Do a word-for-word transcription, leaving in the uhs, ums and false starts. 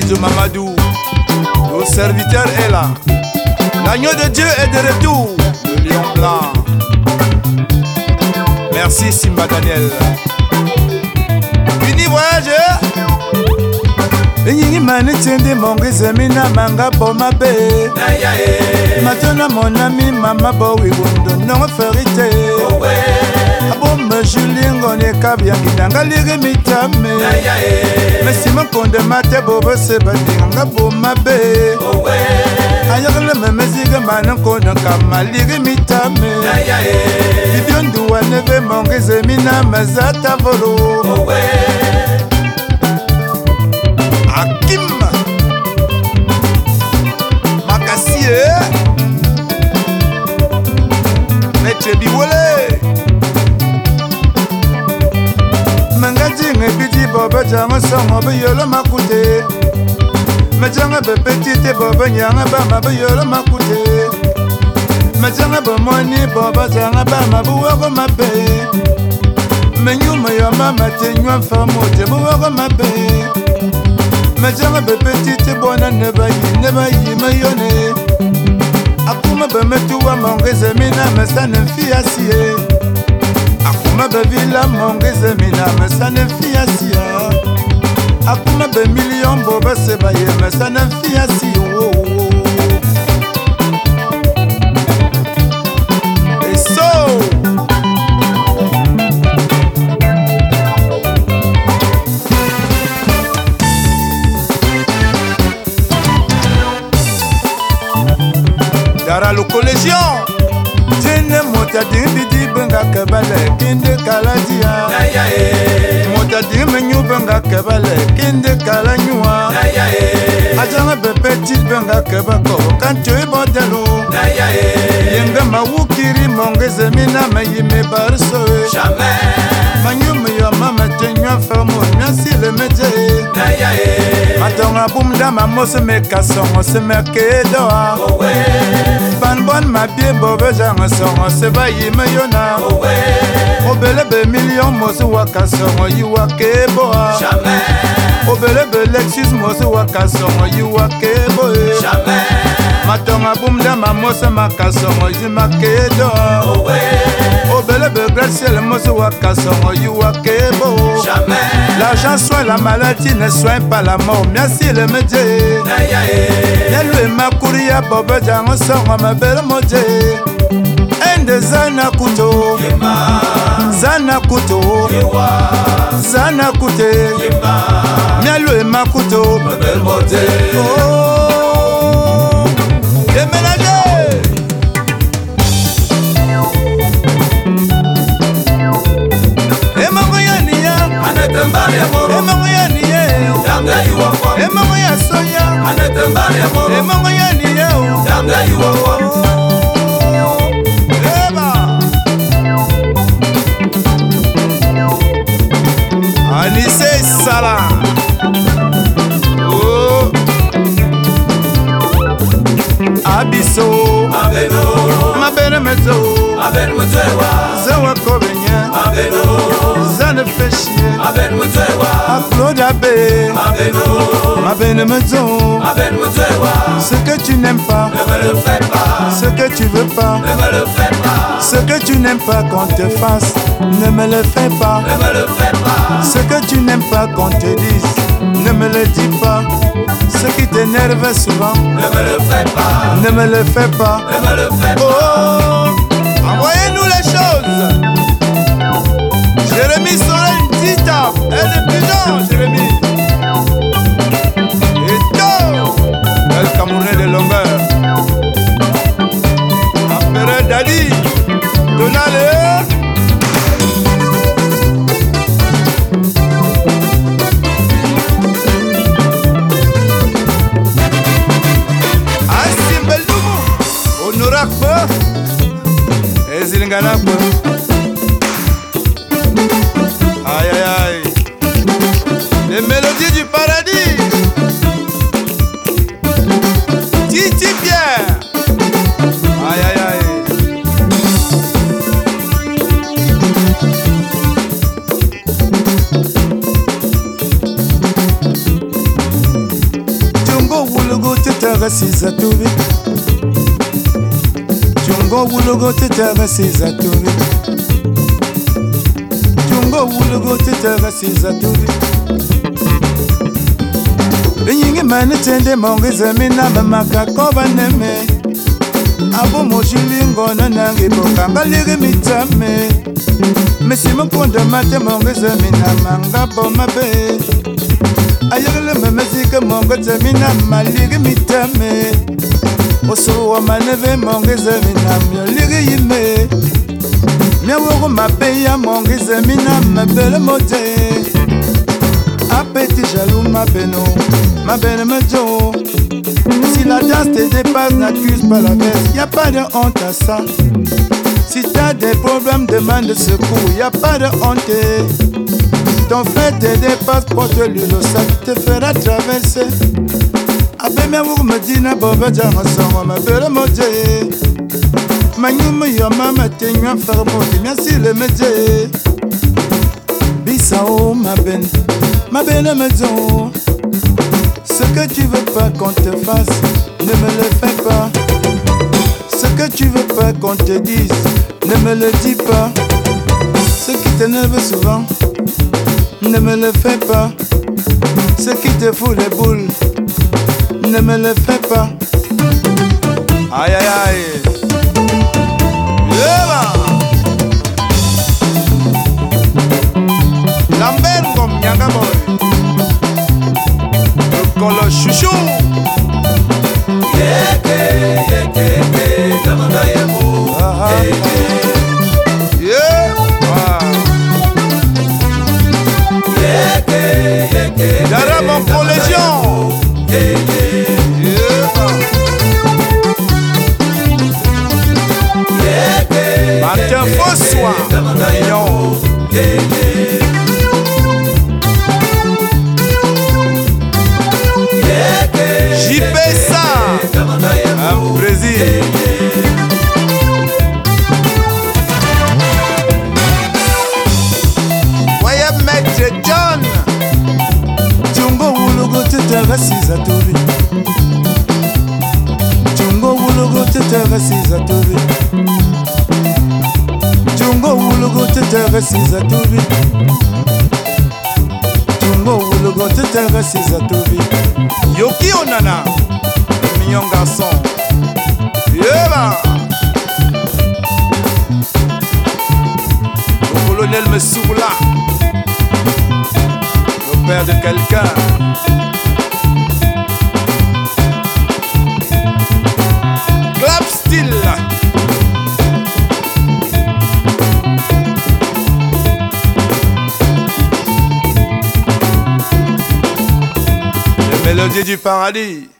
Bisous Mamadou, le serviteur est là. L'agneau de Dieu est de retour, le lion blanc. Merci Simba Daniel. Fini voyage. Yingi mani tindi mongi zemina manga boma be. Matona mon ami mama bowi gundo non ferite. Abo me julingo ne kabya ngidanga ligi mitame. Mesi makonde mate bobo se badinga boma be. Ayagle me meziga manan kono kama ligi mitame. Bibiondu waneve mongi zemina mazata volo. Hakim Makassie Maître Biwole Mangadi ngepiti boba janga songo beyolo makute Majanga bepetite boba nyanga bama beyolo makute Majanga bomoni boba janga bama buwako mabe Menyuma ya mama tenywa famo te buwako mabe Majanga be petite bona neba yi neba yi mayone Akuma be metuwa mongeze mina mesane fiasie Akuma be villa mongeze mina mesane fiasie Akuma be million boba seba ye mesane fiasie oh, oh. Et so Dara le collégien Tine mota dimbi benga kebale kinde kaladia Mota dimbi nyu benga kebale kinde kalanyua Ajanga bepeti benga kebako kancho ibodelo Yenga mawukiri mongeze mina mayime barsoe Manyume yo mama tenywa famo nyasi le meje Matonga bumda mamose mekasongo se mekedoa Ban bon ma bie bobe janga songo se ba yime yona Obele be million mosu waka songo yu wake boa Obele be Lexus mosu waka songo yu wake boe Matonga bumda mamose makasongo yu makedoa Obele be Graciel mosu waka songo yu wake bo L'argent soigne la maladie, ne soigne pas la mort. Merci le métier. Yalwe makuria bobe jango songo ma belle moje. Ende zana kuto, zana kuto, zana kute. Yalwe makuto, ma belle moje. Oh, déménagez. Emango ya niye Emango ya soya Emango ya niye Eba Anise Sala Oh Abiso Mabene mezo Zewa kobenya Zane fait chier A Claude Abbé Ma belle maison Ce que tu n'aimes pas Ne me le fais pas. Ce que tu veux pas Ne me le fais pas. Ce que tu n'aimes pas qu'on te fasse Ne me le fais pas. Ne me le fais pas. Ce que tu n'aimes pas qu'on te dise Ne me le dis pas. Ce qui t'énerve souvent Ne me le fais pas. Ne me le fais pas. Ne me le fais pas. Oh, envoyez-nous les choses. Jérémy Soleil Tita, elle est pigeon, Jérémy. Et tout, elle Camerounais de longueur. Empereur Dadi, Donale. Assim Belumo, Honorakba, Ezilinganakba. Aïe aïe aïe, les mélodies du paradis. Titi Pierre. Aïe aïe aïe. Zatouri. Jungo Wulogo Tetara Zatouri. Jungo Wulogo Tetara Zatouri. Yingi mani tende monge zemina mamaka koba neme. Abo mojilingo na nangi bokanga ligi mitame. Mesi mkonda mate monge zemina manga bomabe. Ayagale memezike monge zemina maligi mitame. Oso wa maneve monge zemina myo ligi yime. Mya wogo mabeya monge zemina mabele mote. Appétit jaloux ma beno, ma belle me jo. Si la danse te dépasse, n'accuse pas la baisse, y a pas de honte à ça. Si t'as des problèmes, demande secours, y a pas de honte. Ton frère te dépasse, porte-lui le sac, te fera traverser. Abe me wou me dina bobe jama songo, ma belle moje. Manyume yo mama te nywa farmoti, merci le métier. Bissao ma benne. Ma belle maison, ce que tu veux pas qu'on te fasse, ne me le fais pas. Ce que tu veux pas qu'on te dise, ne me le dis pas. Ce qui t'énerve souvent, ne me le fais pas. Ce qui te fout les boules, ne me le fais pas. Aïe aïe aïe. Yeah. Lambert comme Nyanga Boy. Le colo chouchou. Yeke, yeke, yeke, kamanda yemo. Ah, ah, ah. Yeah. Ah. Yeke, yeke, Dara mon collégion. Yeah. Yeke, Martin Fossois. Mignon. J P ça, un Brésil. Voyez Maître John. Jungo Wulogo Tetara Zatouri. Jungo Wulogo Tetara Zatouri. Jungo Wulogo Tetara Zatouri. Jungo Wulogo Tetara Zatouri. Yoki Onana, le mignon garçon. Yeah. Le colonel Messoula, le père de quelqu'un. Clap style. Les mélodies du paradis.